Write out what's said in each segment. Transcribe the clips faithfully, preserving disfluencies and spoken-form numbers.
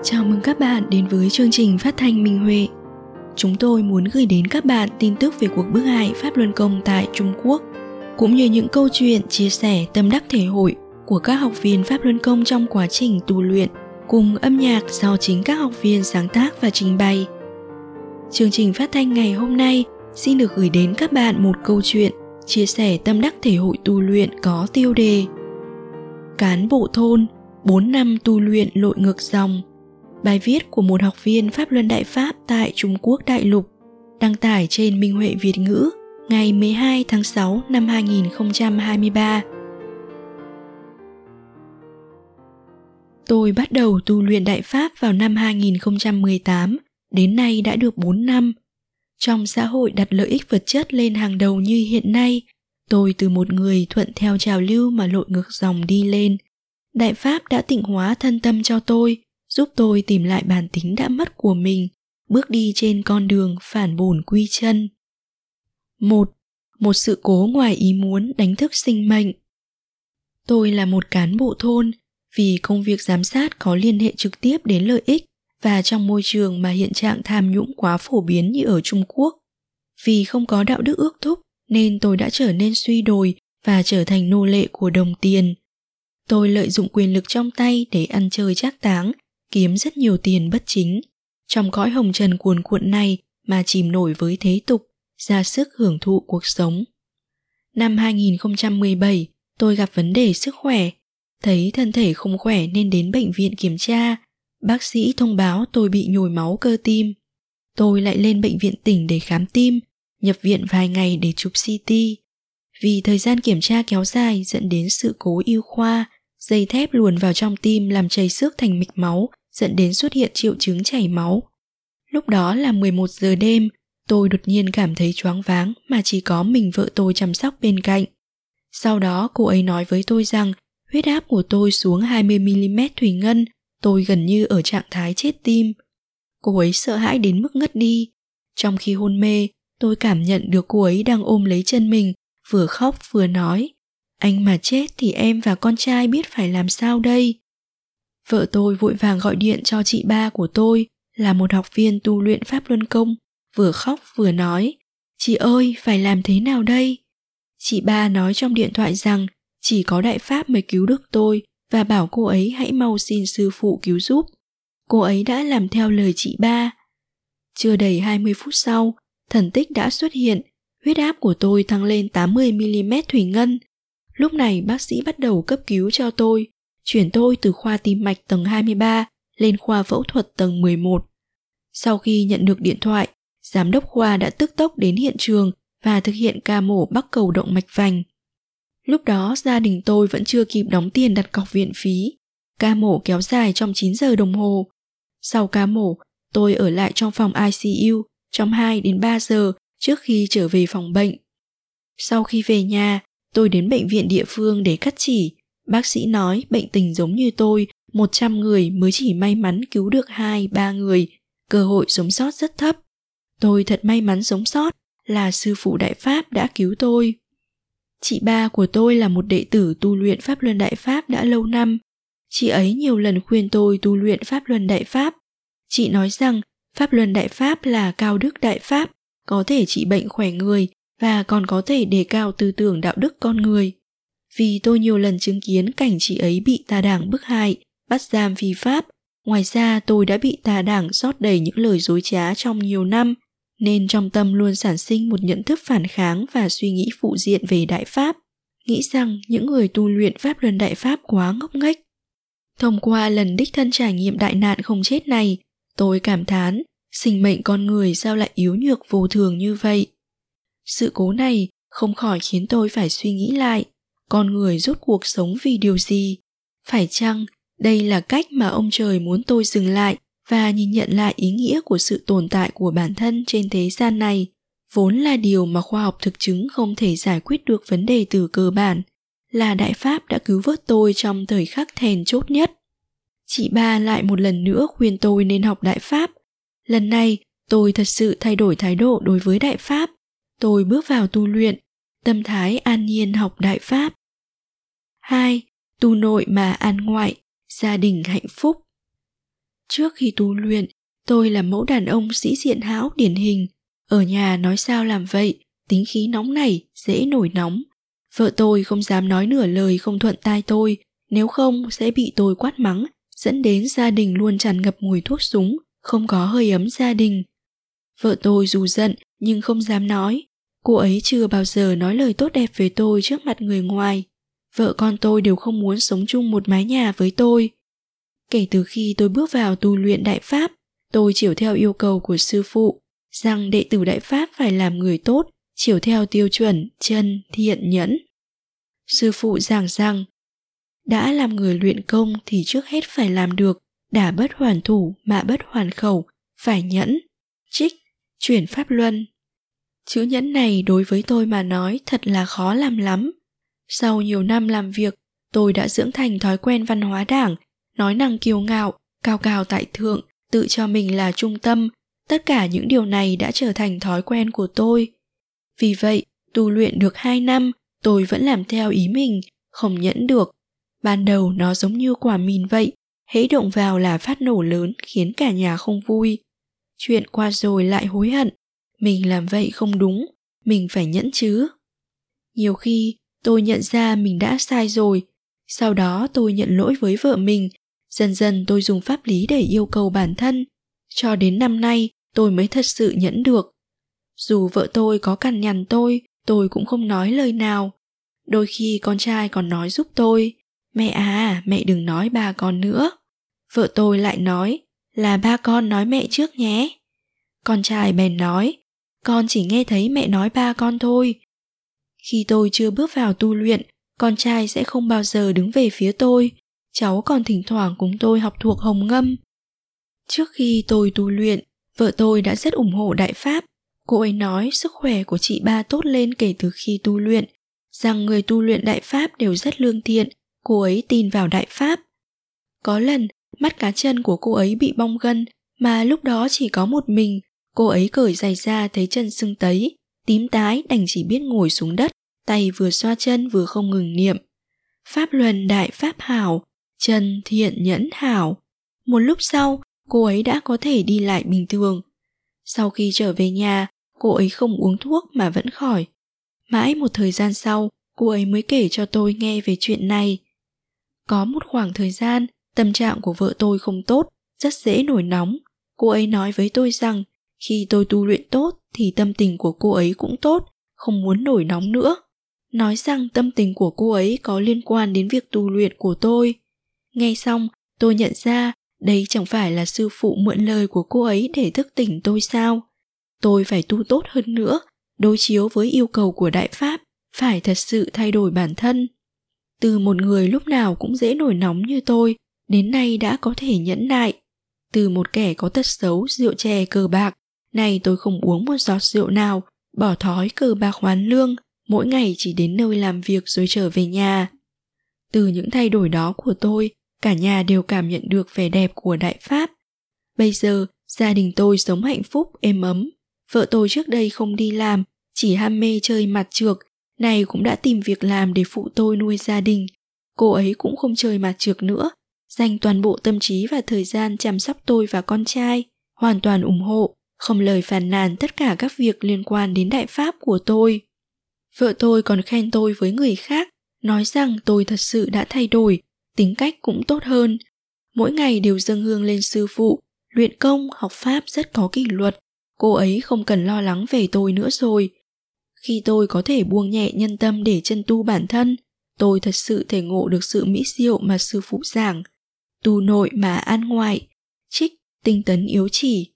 Chào mừng các bạn đến với chương trình phát thanh Minh Huệ. Chúng tôi muốn gửi đến các bạn tin tức về cuộc bức hại Pháp Luân Công tại Trung Quốc, cũng như những câu chuyện chia sẻ tâm đắc thể hội của các học viên Pháp Luân Công trong quá trình tu luyện, cùng âm nhạc do chính các học viên sáng tác và trình bày. Chương trình phát thanh ngày hôm nay xin được gửi đến các bạn một câu chuyện chia sẻ tâm đắc thể hội tu luyện có tiêu đề Cán bộ thôn, bốn năm tu luyện lội ngược dòng. Bài viết của một học viên Pháp Luân Đại Pháp tại Trung Quốc đại lục, đăng tải trên Minh Huệ Việt ngữ ngày mười hai tháng sáu năm hai nghìn không trăm hai mươi ba. Tôi bắt đầu tu luyện Đại Pháp vào năm hai nghìn không trăm mười tám, đến nay đã được bốn năm. Trong xã hội đặt lợi ích vật chất lên hàng đầu như hiện nay, tôi từ một người thuận theo trào lưu mà lội ngược dòng đi lên. Đại Pháp đã tịnh hóa thân tâm cho tôi, giúp tôi tìm lại bản tính đã mất của mình, bước đi trên con đường phản bổn quy chân. một. Một sự cố ngoài ý muốn đánh thức sinh mệnh. Tôi là một cán bộ thôn, vì công việc giám sát có liên hệ trực tiếp đến lợi ích và trong môi trường mà hiện trạng tham nhũng quá phổ biến như ở Trung Quốc. Vì không có đạo đức ước thúc nên tôi đã trở nên suy đồi và trở thành nô lệ của đồng tiền. Tôi lợi dụng quyền lực trong tay để ăn chơi trác táng, kiếm rất nhiều tiền bất chính. Trong cõi hồng trần cuồn cuộn này mà chìm nổi với thế tục, ra sức hưởng thụ cuộc sống. Năm hai nghìn không trăm mười bảy, tôi gặp vấn đề sức khỏe. Thấy thân thể không khỏe nên đến bệnh viện kiểm tra. Bác sĩ thông báo tôi bị nhồi máu cơ tim. Tôi lại lên bệnh viện tỉnh để khám tim, nhập viện vài ngày để chụp xê tê. Vì thời gian kiểm tra kéo dài dẫn đến sự cố ưu khoa, dây thép luồn vào trong tim làm chảy xước thành mạch máu, dẫn đến xuất hiện triệu chứng chảy máu. Lúc đó là mười một giờ đêm, tôi đột nhiên cảm thấy choáng váng mà chỉ có mình vợ tôi chăm sóc bên cạnh. Sau đó cô ấy nói với tôi rằng huyết áp của tôi xuống hai mươi mi-li-mét thủy ngân, tôi gần như ở trạng thái chết tim. Cô ấy sợ hãi đến mức ngất đi. Trong khi hôn mê, tôi cảm nhận được cô ấy đang ôm lấy chân mình, vừa khóc vừa nói: "Anh mà chết thì em và con trai biết phải làm sao đây?" Vợ tôi vội vàng gọi điện cho chị ba của tôi, là một học viên tu luyện Pháp Luân Công, vừa khóc vừa nói: "Chị ơi, phải làm thế nào đây?" Chị ba nói trong điện thoại rằng chỉ có Đại Pháp mới cứu được tôi và bảo cô ấy hãy mau xin sư phụ cứu giúp. Cô ấy đã làm theo lời chị ba. Chưa đầy hai mươi phút sau, thần tích đã xuất hiện, huyết áp của tôi tăng lên tám mươi mi-li-mét thủy ngân. Lúc này bác sĩ bắt đầu cấp cứu cho tôi, chuyển tôi từ khoa tim mạch tầng hai mươi ba lên khoa phẫu thuật tầng mười một. Sau khi nhận được điện thoại, giám đốc khoa đã tức tốc đến hiện trường và thực hiện ca mổ bắc cầu động mạch vành. Lúc đó gia đình tôi vẫn chưa kịp đóng tiền đặt cọc viện phí. Ca mổ kéo dài trong chín giờ đồng hồ. Sau ca mổ, tôi ở lại trong phòng i xê u trong hai đến ba giờ trước khi trở về phòng bệnh. Sau khi về nhà, tôi đến bệnh viện địa phương để cắt chỉ. Bác sĩ nói bệnh tình giống như tôi, một trăm người mới chỉ may mắn cứu được hai ba người, cơ hội sống sót rất thấp. Tôi thật may mắn sống sót, là sư phụ Đại Pháp đã cứu tôi. Chị ba của tôi là một đệ tử tu luyện Pháp Luân Đại Pháp đã lâu năm. Chị ấy nhiều lần khuyên tôi tu luyện Pháp Luân Đại Pháp. Chị nói rằng Pháp Luân Đại Pháp là cao đức Đại Pháp, có thể trị bệnh khỏe người và còn có thể đề cao tư tưởng đạo đức con người. Vì tôi nhiều lần chứng kiến cảnh chị ấy bị tà đảng bức hại, bắt giam phi pháp. Ngoài ra tôi đã bị tà đảng rót đầy những lời dối trá trong nhiều năm, nên trong tâm luôn sản sinh một nhận thức phản kháng và suy nghĩ phụ diện về Đại Pháp, nghĩ rằng những người tu luyện Pháp Luân Đại Pháp quá ngốc nghếch. Thông qua lần đích thân trải nghiệm đại nạn không chết này, tôi cảm thán, sinh mệnh con người sao lại yếu nhược vô thường như vậy. Sự cố này không khỏi khiến tôi phải suy nghĩ lại, con người rốt cuộc sống vì điều gì? Phải chăng đây là cách mà ông trời muốn tôi dừng lại và nhìn nhận lại ý nghĩa của sự tồn tại của bản thân trên thế gian này, vốn là điều mà khoa học thực chứng không thể giải quyết được vấn đề từ cơ bản, là Đại Pháp đã cứu vớt tôi trong thời khắc then chốt nhất. Chị ba lại một lần nữa khuyên tôi nên học Đại Pháp. Lần này, tôi thật sự thay đổi thái độ đối với Đại Pháp. Tôi bước vào tu luyện, tâm thái an nhiên học Đại Pháp. hai. Tu nội mà an ngoại, gia đình hạnh phúc. Trước khi tu luyện, tôi là mẫu đàn ông sĩ diện hão điển hình. Ở nhà nói sao làm vậy, tính khí nóng nảy, dễ nổi nóng. Vợ tôi không dám nói nửa lời không thuận tai tôi, nếu không sẽ bị tôi quát mắng, dẫn đến gia đình luôn tràn ngập mùi thuốc súng, không có hơi ấm gia đình. Vợ tôi dù giận nhưng không dám nói. Cô ấy chưa bao giờ nói lời tốt đẹp về tôi trước mặt người ngoài. Vợ con tôi đều không muốn sống chung một mái nhà với tôi. Kể từ khi tôi bước vào tu luyện Đại Pháp, tôi chiều theo yêu cầu của sư phụ, rằng đệ tử Đại Pháp phải làm người tốt, chiều theo tiêu chuẩn chân, thiện, nhẫn. Sư phụ giảng rằng, đã làm người luyện công thì trước hết phải làm được đả bất hoàn thủ, mạ bất hoàn khẩu, phải nhẫn. Trích, chuyển pháp luân. Chữ nhẫn này đối với tôi mà nói thật là khó làm lắm. Sau nhiều năm làm việc, tôi đã dưỡng thành thói quen văn hóa Đảng, nói năng kiêu ngạo, cao cao tại thượng, tự cho mình là trung tâm. Tất cả những điều này đã trở thành thói quen của tôi. Vì vậy, tu luyện được hai năm, tôi vẫn làm theo ý mình, không nhẫn được. Ban đầu nó giống như quả mìn vậy, hễ động vào là phát nổ lớn khiến cả nhà không vui. Chuyện qua rồi lại hối hận, mình làm vậy không đúng, mình phải nhẫn chứ. Nhiều khi tôi nhận ra mình đã sai rồi, sau đó tôi nhận lỗi với vợ mình, dần dần tôi dùng pháp lý để yêu cầu bản thân. Cho đến năm nay tôi mới thật sự nhẫn được. Dù vợ tôi có cằn nhằn tôi, tôi cũng không nói lời nào. Đôi khi con trai còn nói giúp tôi, mẹ à, mẹ đừng nói ba con nữa. Vợ tôi lại nói, là ba con nói mẹ trước nhé. Con trai bèn nói, con chỉ nghe thấy mẹ nói ba con thôi. Khi tôi chưa bước vào tu luyện, con trai sẽ không bao giờ đứng về phía tôi. Cháu còn thỉnh thoảng cùng tôi học thuộc hồng ngâm. Trước khi tôi tu luyện, vợ tôi đã rất ủng hộ Đại Pháp. Cô ấy nói sức khỏe của chị ba tốt lên kể từ khi tu luyện, rằng người tu luyện Đại Pháp đều rất lương thiện. Cô ấy tin vào Đại Pháp. Có lần, mắt cá chân của cô ấy bị bong gân, mà lúc đó chỉ có một mình. Cô ấy cởi giày ra thấy chân sưng tấy, tím tái đành chỉ biết ngồi xuống đất, tay vừa xoa chân vừa không ngừng niệm. Pháp luân Đại Pháp hảo, chân thiện nhẫn hảo. Một lúc sau, cô ấy đã có thể đi lại bình thường. Sau khi trở về nhà, cô ấy không uống thuốc mà vẫn khỏi. Mãi một thời gian sau, cô ấy mới kể cho tôi nghe về chuyện này. Có một khoảng thời gian, tâm trạng của vợ tôi không tốt, rất dễ nổi nóng. Cô ấy nói với tôi rằng, khi tôi tu luyện tốt thì tâm tình của cô ấy cũng tốt, không muốn nổi nóng nữa. Nói rằng tâm tình của cô ấy có liên quan đến việc tu luyện của tôi. Nghe xong, tôi nhận ra đây chẳng phải là sư phụ mượn lời của cô ấy để thức tỉnh tôi sao? Tôi phải tu tốt hơn nữa, đối chiếu với yêu cầu của Đại Pháp, phải thật sự thay đổi bản thân. Từ một người lúc nào cũng dễ nổi nóng như tôi, đến nay đã có thể nhẫn nại. Từ một kẻ có tật xấu rượu chè cờ bạc, nay tôi không uống một giọt rượu nào, bỏ thói cờ bạc hoán lương, mỗi ngày chỉ đến nơi làm việc rồi trở về nhà. Từ những thay đổi đó của tôi, cả nhà đều cảm nhận được vẻ đẹp của Đại Pháp. Bây giờ, gia đình tôi sống hạnh phúc, êm ấm. Vợ tôi trước đây không đi làm, chỉ ham mê chơi mặt trược, này cũng đã tìm việc làm để phụ tôi nuôi gia đình. Cô ấy cũng không chơi mặt trược nữa, dành toàn bộ tâm trí và thời gian chăm sóc tôi và con trai, hoàn toàn ủng hộ, không lời phàn nàn tất cả các việc liên quan đến Đại Pháp của tôi. Vợ tôi còn khen tôi với người khác, nói rằng tôi thật sự đã thay đổi, tính cách cũng tốt hơn. Mỗi ngày đều dâng hương lên sư phụ, luyện công, học Pháp rất có kỷ luật. Cô ấy không cần lo lắng về tôi nữa rồi. Khi tôi có thể buông nhẹ nhân tâm để chân tu bản thân, tôi thật sự thể ngộ được sự mỹ diệu mà sư phụ giảng. Tu nội mà an ngoại, trích tinh tấn yếu chỉ.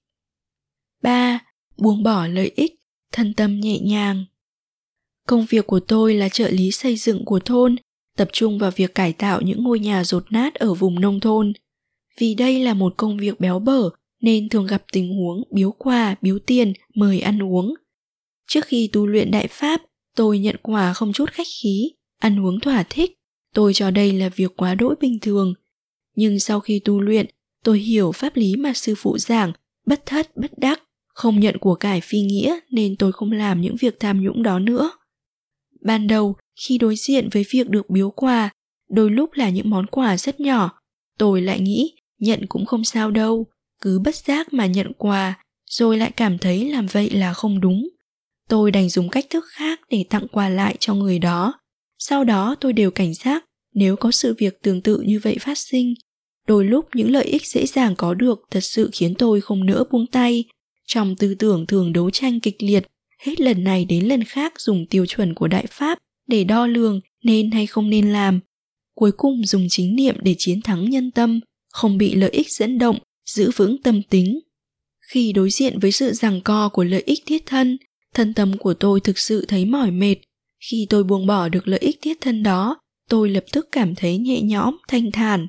ba. Buông bỏ lợi ích, thân tâm nhẹ nhàng. Công việc của tôi là trợ lý xây dựng của thôn, tập trung vào việc cải tạo những ngôi nhà dột nát ở vùng nông thôn. Vì đây là một công việc béo bở nên thường gặp tình huống biếu quà, biếu tiền, mời ăn uống. Trước khi tu luyện Đại Pháp, tôi nhận quà không chút khách khí, ăn uống thỏa thích. Tôi cho đây là việc quá đỗi bình thường. Nhưng sau khi tu luyện, tôi hiểu pháp lý mà sư phụ giảng, bất thất bất đắc, không nhận của cải phi nghĩa nên tôi không làm những việc tham nhũng đó nữa. Ban đầu, khi đối diện với việc được biếu quà, đôi lúc là những món quà rất nhỏ, tôi lại nghĩ nhận cũng không sao đâu. cứ bất giác mà nhận quà, rồi lại cảm thấy làm vậy là không đúng. Tôi đành dùng cách thức khác để tặng quà lại cho người đó. Sau đó tôi đều cảnh giác nếu có sự việc tương tự như vậy phát sinh. Đôi lúc những lợi ích dễ dàng có được thật sự khiến tôi không nỡ buông tay. Trong tư tưởng thường đấu tranh kịch liệt, hết lần này đến lần khác dùng tiêu chuẩn của Đại Pháp để đo lường nên hay không nên làm. Cuối cùng dùng chính niệm để chiến thắng nhân tâm, không bị lợi ích dẫn động, giữ vững tâm tính. Khi đối diện với sự giằng co của lợi ích thiết thân, thân tâm của tôi thực sự thấy mỏi mệt. Khi tôi buông bỏ được lợi ích thiết thân đó, tôi lập tức cảm thấy nhẹ nhõm, thanh thản.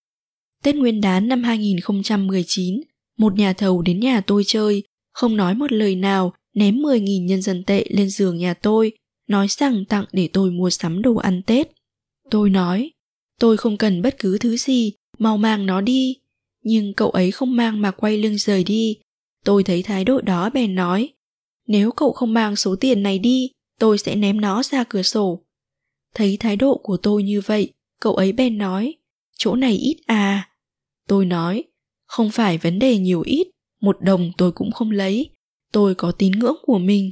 Tết Nguyên đán năm hai nghìn không trăm mười chín, một nhà thầu đến nhà tôi chơi, không nói một lời nào, ném mười nghìn nhân dân tệ lên giường nhà tôi, nói rằng tặng để tôi mua sắm đồ ăn Tết. Tôi nói, tôi không cần bất cứ thứ gì, mau mang nó đi. Nhưng cậu ấy không mang mà quay lưng rời đi. Tôi thấy thái độ đó bèn nói, nếu cậu không mang số tiền này đi, tôi sẽ ném nó ra cửa sổ. Thấy thái độ của tôi như vậy, cậu ấy bèn nói, chỗ này ít à. Tôi nói, không phải vấn đề nhiều ít, một đồng tôi cũng không lấy, tôi có tín ngưỡng của mình.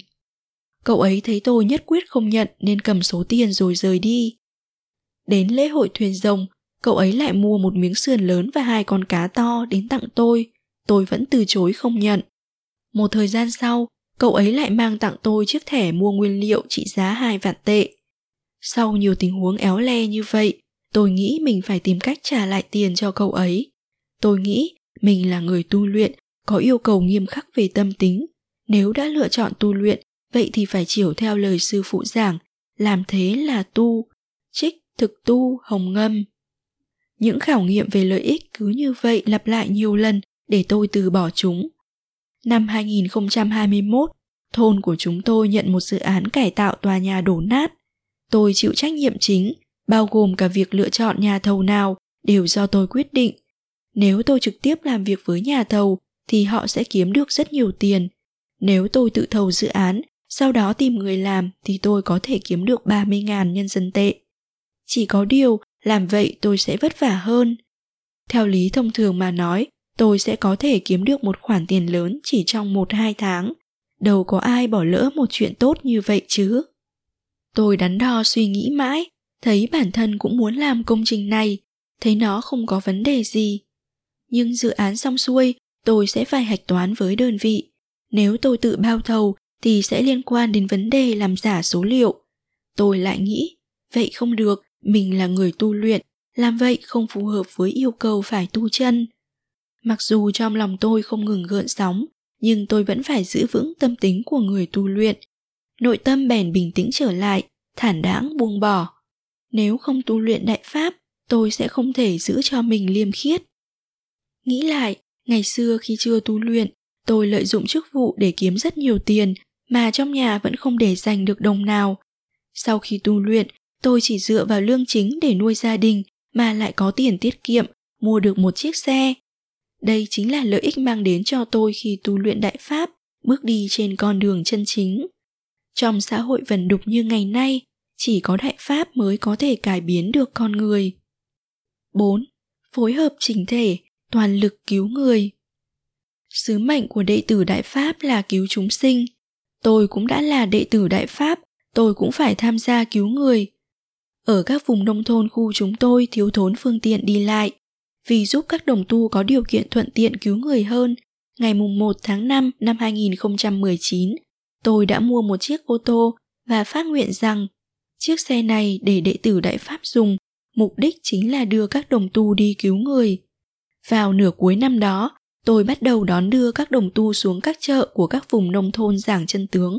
Cậu ấy thấy tôi nhất quyết không nhận nên cầm số tiền rồi rời đi. Đến lễ hội thuyền rồng, cậu ấy lại mua một miếng sườn lớn và hai con cá to đến tặng tôi, tôi vẫn từ chối không nhận. Một thời gian sau, cậu ấy lại mang tặng tôi chiếc thẻ mua nguyên liệu trị giá hai vạn tệ. Sau nhiều tình huống éo le như vậy, tôi nghĩ mình phải tìm cách trả lại tiền cho cậu ấy. Tôi nghĩ mình là người tu luyện, có yêu cầu nghiêm khắc về tâm tính. Nếu đã lựa chọn tu luyện, vậy thì phải chiều theo lời sư phụ giảng, làm thế là tu, trích, thực tu, hồng ngâm. Những khảo nghiệm về lợi ích cứ như vậy lặp lại nhiều lần để tôi từ bỏ chúng. Năm hai nghìn không trăm hai mươi mốt, thôn của chúng tôi nhận một dự án cải tạo tòa nhà đổ nát. Tôi chịu trách nhiệm chính, bao gồm cả việc lựa chọn nhà thầu nào đều do tôi quyết định. Nếu tôi trực tiếp làm việc với nhà thầu thì họ sẽ kiếm được rất nhiều tiền. Nếu tôi tự thầu dự án, sau đó tìm người làm thì tôi có thể kiếm được ba mươi nghìn nhân dân tệ. Chỉ có điều, làm vậy tôi sẽ vất vả hơn. Theo lý thông thường mà nói, tôi sẽ có thể kiếm được một khoản tiền lớn chỉ trong một hai tháng. Đâu có ai bỏ lỡ một chuyện tốt như vậy chứ. Tôi đắn đo suy nghĩ mãi, thấy bản thân cũng muốn làm công trình này, thấy nó không có vấn đề gì. Nhưng dự án xong xuôi, tôi sẽ phải hạch toán với đơn vị. Nếu tôi tự bao thầu thì sẽ liên quan đến vấn đề làm giả số liệu. Tôi lại nghĩ, vậy không được, mình là người tu luyện, làm vậy không phù hợp với yêu cầu phải tu chân. Mặc dù trong lòng tôi không ngừng gợn sóng, nhưng tôi vẫn phải giữ vững tâm tính của người tu luyện. Nội tâm bèn bình tĩnh trở lại, thản đáng buông bỏ. Nếu không tu luyện Đại Pháp, tôi sẽ không thể giữ cho mình liêm khiết. Nghĩ lại, ngày xưa khi chưa tu luyện, tôi lợi dụng chức vụ để kiếm rất nhiều tiền mà trong nhà vẫn không để dành được đồng nào. Sau khi tu luyện, tôi chỉ dựa vào lương chính để nuôi gia đình mà lại có tiền tiết kiệm, mua được một chiếc xe. Đây chính là lợi ích mang đến cho tôi khi tu luyện Đại Pháp, bước đi trên con đường chân chính. Trong xã hội vần đục như ngày nay, chỉ có Đại Pháp mới có thể cải biến được con người. bốn. Phối hợp chỉnh thể, toàn lực cứu người. Sứ mệnh của đệ tử Đại Pháp là cứu chúng sinh. Tôi cũng đã là đệ tử Đại Pháp, tôi cũng phải tham gia cứu người. Ở các vùng nông thôn khu chúng tôi thiếu thốn phương tiện đi lại. Vì giúp các đồng tu có điều kiện thuận tiện cứu người hơn, ngày mùng một tháng năm năm hai nghìn không trăm mười chín, tôi đã mua một chiếc ô tô và phát nguyện rằng chiếc xe này để đệ tử Đại Pháp dùng, mục đích chính là đưa các đồng tu đi cứu người. Vào nửa cuối năm đó, tôi bắt đầu đón đưa các đồng tu xuống các chợ của các vùng nông thôn giảng chân tướng.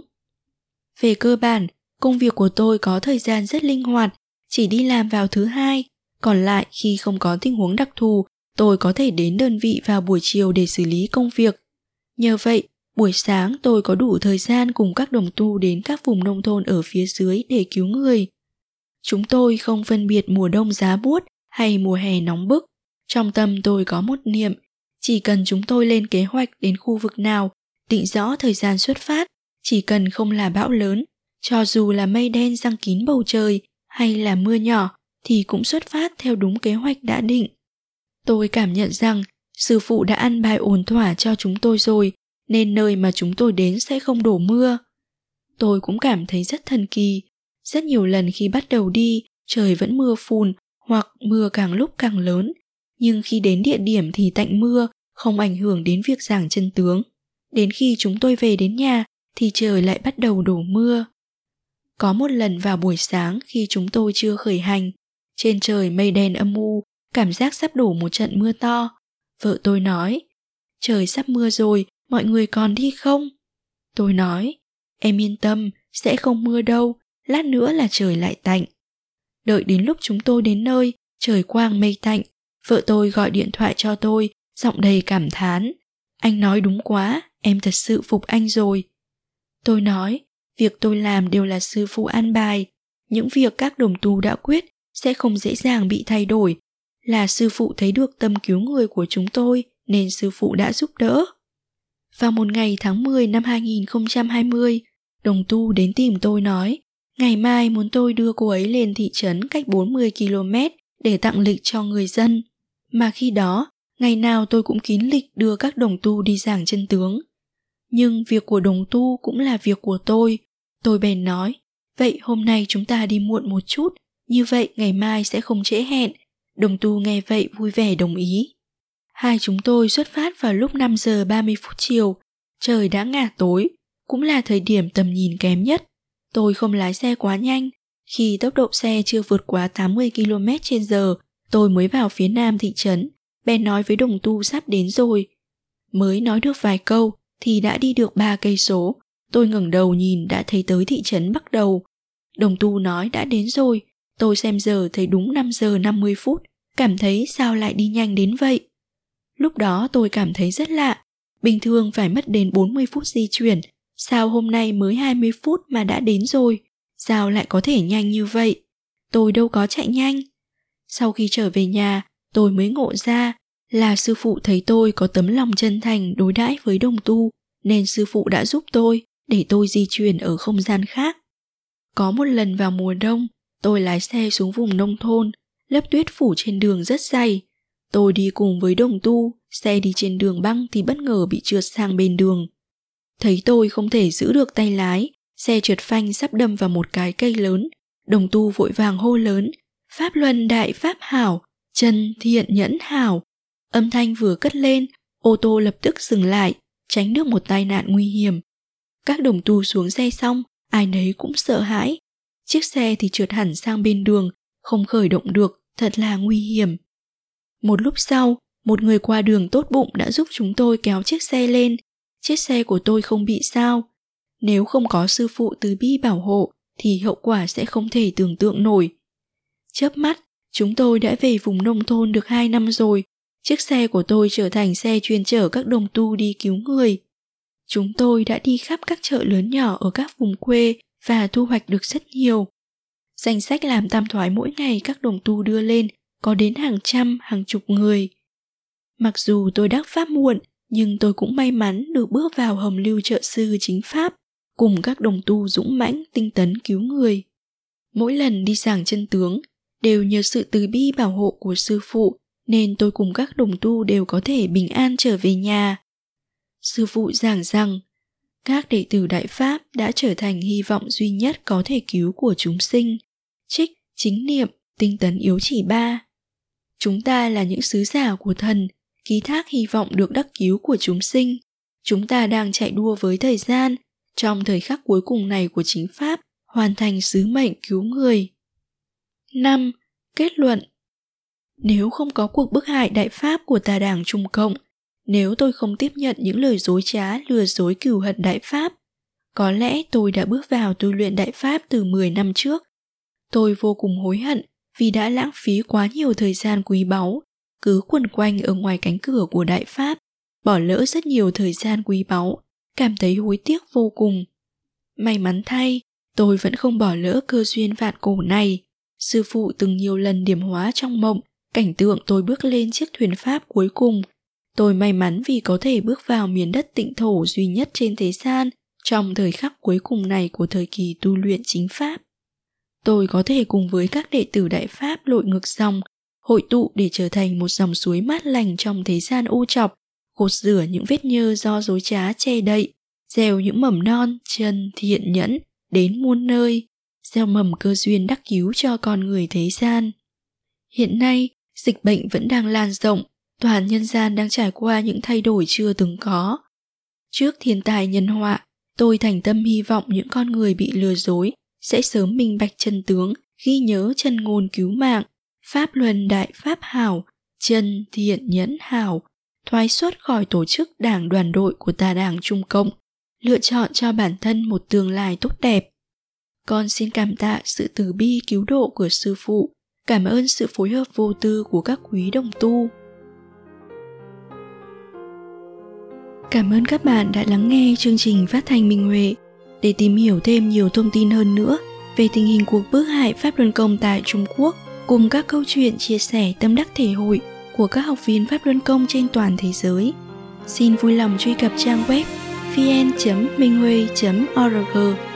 Về cơ bản, công việc của tôi có thời gian rất linh hoạt, chỉ đi làm vào thứ hai, còn lại khi không có tình huống đặc thù, tôi có thể đến đơn vị vào buổi chiều để xử lý công việc. Nhờ vậy, buổi sáng tôi có đủ thời gian cùng các đồng tu đến các vùng nông thôn ở phía dưới để cứu người. Chúng tôi không phân biệt mùa đông giá buốt hay mùa hè nóng bức. Trong tâm tôi có một niệm, chỉ cần chúng tôi lên kế hoạch đến khu vực nào, định rõ thời gian xuất phát, chỉ cần không là bão lớn, cho dù là mây đen giăng kín bầu trời hay là mưa nhỏ, thì cũng xuất phát theo đúng kế hoạch đã định. Tôi cảm nhận rằng Sư phụ đã ăn bài ổn thỏa cho chúng tôi rồi, nên nơi mà chúng tôi đến sẽ không đổ mưa. Tôi cũng cảm thấy rất thần kỳ. Rất nhiều lần khi bắt đầu đi, trời vẫn mưa phùn hoặc mưa càng lúc càng lớn. Nhưng khi đến địa điểm thì tạnh mưa, không ảnh hưởng đến việc giảng chân tướng. Đến khi chúng tôi về đến nhà thì trời lại bắt đầu đổ mưa. Có một lần vào buổi sáng khi chúng tôi chưa khởi hành, trên trời mây đen âm u, cảm giác sắp đổ một trận mưa to. Vợ tôi nói, trời sắp mưa rồi, mọi người còn đi không? Tôi nói, em yên tâm, sẽ không mưa đâu, lát nữa là trời lại tạnh. Đợi đến lúc chúng tôi đến nơi, trời quang mây tạnh, vợ tôi gọi điện thoại cho tôi, giọng đầy cảm thán. Anh nói đúng quá, em thật sự phục anh rồi. Tôi nói, việc tôi làm đều là sư phụ an bài. Những việc các đồng tu đã quyết sẽ không dễ dàng bị thay đổi. Là sư phụ thấy được tâm cứu người của chúng tôi nên sư phụ đã giúp đỡ. Vào một ngày tháng mười năm hai nghìn không trăm hai mươi, đồng tu đến tìm tôi nói, ngày mai muốn tôi đưa cô ấy lên thị trấn cách bốn mươi ki lô mét để tặng lịch cho người dân. Mà khi đó, ngày nào tôi cũng kín lịch đưa các đồng tu đi giảng chân tướng. Nhưng việc của đồng tu cũng là việc của tôi. Tôi bèn nói, vậy hôm nay chúng ta đi muộn một chút, như vậy ngày mai sẽ không trễ hẹn. Đồng tu nghe vậy vui vẻ đồng ý. Hai chúng tôi xuất phát vào lúc năm giờ ba mươi phút chiều. Trời đã ngả tối, cũng là thời điểm tầm nhìn kém nhất. Tôi không lái xe quá nhanh. Khi tốc độ xe chưa vượt quá tám mươi ki lô mét trên giờ, tôi mới vào phía nam thị trấn. Bèn nói với đồng tu sắp đến rồi. Mới nói được vài câu thì đã đi được ba cây số. Tôi ngẩng đầu nhìn đã thấy tới thị trấn bắt đầu. Đồng tu nói đã đến rồi. Tôi xem giờ thấy đúng năm giờ năm mươi phút, cảm thấy sao lại đi nhanh đến vậy. Lúc đó tôi cảm thấy rất lạ. Bình thường phải mất đến bốn mươi phút di chuyển, sao hôm nay mới hai mươi phút mà đã đến rồi? Sao lại có thể nhanh như vậy? Tôi đâu có chạy nhanh. Sau khi trở về nhà, tôi mới ngộ ra là sư phụ thấy tôi có tấm lòng chân thành đối đãi với đồng tu, nên sư phụ đã giúp tôi để tôi di chuyển ở không gian khác. Có một lần vào mùa đông, tôi lái xe xuống vùng nông thôn, lớp tuyết phủ trên đường rất dày. Tôi đi cùng với đồng tu, xe đi trên đường băng thì bất ngờ bị trượt sang bên đường. Thấy tôi không thể giữ được tay lái, xe trượt phanh sắp đâm vào một cái cây lớn. Đồng tu vội vàng hô lớn, Pháp luân đại pháp hảo, chân thiện nhẫn hảo. Âm thanh vừa cất lên, ô tô lập tức dừng lại, tránh được một tai nạn nguy hiểm. Các đồng tu xuống xe xong, ai nấy cũng sợ hãi. Chiếc xe thì trượt hẳn sang bên đường, không khởi động được, thật là nguy hiểm. Một lúc sau, một người qua đường tốt bụng đã giúp chúng tôi kéo chiếc xe lên. Chiếc xe của tôi không bị sao. Nếu không có sư phụ từ bi bảo hộ thì hậu quả sẽ không thể tưởng tượng nổi. Chớp mắt, chúng tôi đã về vùng nông thôn được hai năm rồi. Chiếc xe của tôi trở thành xe chuyên chở các đồng tu đi cứu người. Chúng tôi đã đi khắp các chợ lớn nhỏ ở các vùng quê và thu hoạch được rất nhiều. Danh sách làm tam thoái mỗi ngày các đồng tu đưa lên có đến hàng trăm, hàng chục người. Mặc dù tôi đắc pháp muộn, nhưng tôi cũng may mắn được bước vào hồng lưu trợ sư chính pháp, cùng các đồng tu dũng mãnh, tinh tấn cứu người. Mỗi lần đi giảng chân tướng, đều nhờ sự từ bi bảo hộ của sư phụ, nên tôi cùng các đồng tu đều có thể bình an trở về nhà. Sư phụ giảng rằng, các đệ tử Đại Pháp đã trở thành hy vọng duy nhất có thể cứu của chúng sinh. Trích, chính niệm, tinh tấn yếu chỉ ba. Chúng ta là những sứ giả của thần, ký thác hy vọng được đắc cứu của chúng sinh. Chúng ta đang chạy đua với thời gian, trong thời khắc cuối cùng này của chính Pháp, hoàn thành sứ mệnh cứu người. năm. Kết luận. Nếu không có cuộc bức hại Đại Pháp của tà đảng Trung Cộng, nếu tôi không tiếp nhận những lời dối trá lừa dối cừu hận Đại Pháp, có lẽ tôi đã bước vào tu luyện Đại Pháp từ mười năm trước. Tôi vô cùng hối hận vì đã lãng phí quá nhiều thời gian quý báu, cứ quẩn quanh ở ngoài cánh cửa của Đại Pháp, bỏ lỡ rất nhiều thời gian quý báu, cảm thấy hối tiếc vô cùng. May mắn thay, tôi vẫn không bỏ lỡ cơ duyên vạn cổ này. Sư phụ từng nhiều lần điểm hóa trong mộng, cảnh tượng tôi bước lên chiếc thuyền Pháp cuối cùng. Tôi may mắn vì có thể bước vào miền đất tịnh thổ duy nhất trên thế gian trong thời khắc cuối cùng này của thời kỳ tu luyện chính Pháp. Tôi có thể cùng với các đệ tử Đại Pháp lội ngược dòng, hội tụ để trở thành một dòng suối mát lành trong thế gian ô trọc, gột rửa những vết nhơ do dối trá che đậy, gieo những mầm non, chân, thiện nhẫn đến muôn nơi, gieo mầm cơ duyên đắc cứu cho con người thế gian. Hiện nay, dịch bệnh vẫn đang lan rộng, toàn nhân gian đang trải qua những thay đổi chưa từng có. Trước thiên tai nhân họa, tôi thành tâm hy vọng những con người bị lừa dối sẽ sớm minh bạch chân tướng, ghi nhớ chân ngôn cứu mạng, pháp luân đại pháp hảo, chân thiện nhẫn hảo, thoái xuất khỏi tổ chức đảng đoàn đội của tà đảng Trung Cộng, lựa chọn cho bản thân một tương lai tốt đẹp. Con xin cảm tạ sự từ bi cứu độ của sư phụ, cảm ơn sự phối hợp vô tư của các quý đồng tu. Cảm ơn các bạn đã lắng nghe chương trình phát thanh Minh Huệ. Để tìm hiểu thêm nhiều thông tin hơn nữa về tình hình cuộc bức hại Pháp Luân Công tại Trung Quốc, cùng các câu chuyện chia sẻ tâm đắc thể hội của các học viên Pháp Luân Công trên toàn thế giới, xin vui lòng truy cập trang web vn chấm minh huê chấm org